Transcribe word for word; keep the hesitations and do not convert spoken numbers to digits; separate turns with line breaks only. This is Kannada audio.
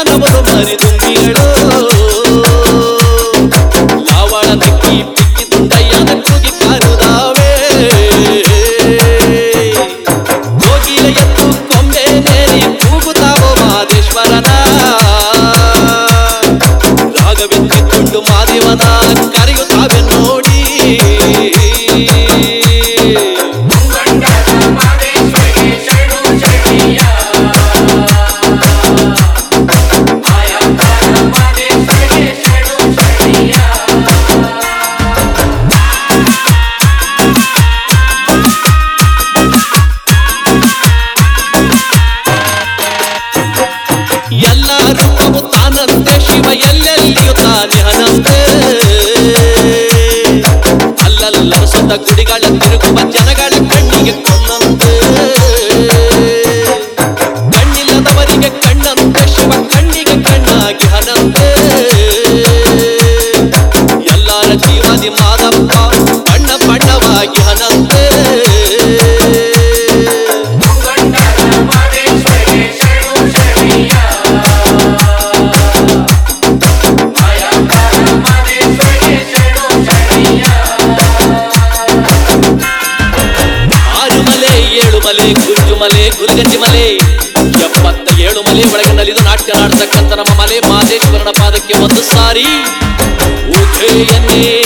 ನವರು ಮರಿದುಂಬಿಗಳು ಲಾವಳ ನಕ್ಕಿ ಪಿಕ್ಕಿ ದುಂಡಯ್ಯನ ಕೂಗಿ ಕಾರುದಾವೆ ಕೋಗಿಲೆ ಎತ್ತು ಕೊಂಬೆ ನೇರಿ ಕೂಗುತ್ತಾವೋ ಮಾದೇಶ್ವರನ ರಾಗವೆತ್ತಿಕೊಂಡು ಮಾದೇವನ ಕರೆಯುತ್ತಾವೆ ನೋಡಿ ಎಲ್ಲರೂ ತಾನಂತೆ ಶಿವ ಎಲ್ಲೆಲ್ಲಿಯೂ ತಾನೆ ಹನಂತೆ ಅಲ್ಲಲ್ಲ ಸುತ್ತ ಗುಡಿಗಳ ತಿರುಗುವ ಜನಗಳ ಕಣ್ಣಿಗೆ ಕೊನ್ನಂತೆ ಕಣ್ಣಿಲ್ಲದವರಿಗೆ ಕಣ್ಣಂತೆ ಶಿವ ಕಣ್ಣಿಗೆ ಕಣ್ಣಾಗಿ ಹನಂತೆ ಎಲ್ಲರ ಜೀವದಿ ಮಾದಪ್ಪ ಬಣ್ಣ ಬಣ್ಣವಾಗಿ ಹನಂತೆ ಮಲೆ ಗುಂಜು ಮಲೆ ಗುರುಗಂಜಿ ಮಲೆ ಎಪ್ಪತ್ತ ಏಳು ಮಲೆ ಒಳಗೆ ನಲಿದು ನಾಟ್ಯ ಆಡ್ತಕ್ಕಂಥ ನಮ್ಮ ಮಲೆ ಮಾದೇಶ್ವರನ ಪಾದಕ್ಕೆ ಒಂದು ಸಾರಿ ಊಹೆಯನ್ನೇ